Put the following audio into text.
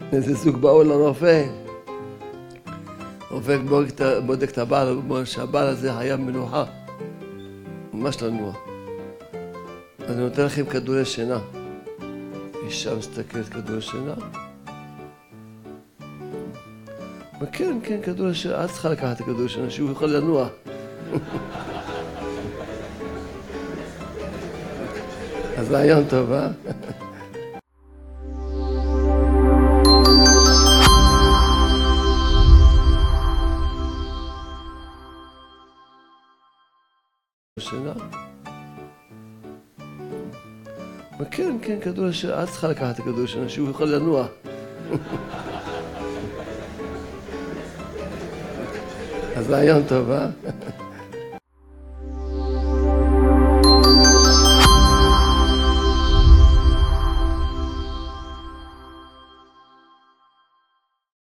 איזה זוג באו לרופא. רופא בודק את הבעל, אומר שהבעל הזה חייב מנוחה. ממש לנוע. אז אני נותן לכם כדורי שינה. אישה מסתכלת כדורי שינה. כן, כן, כדורי שינה. את צריכה לקחת את הכדורי שינה, שהוא יכול לנוע. אז רעיון טוב, אה? שינה. כן, כן, כדור שינה. את צריכה לקחת את הכדור שינה, שהוא יכול לנוע. אז רעיון טוב, אה?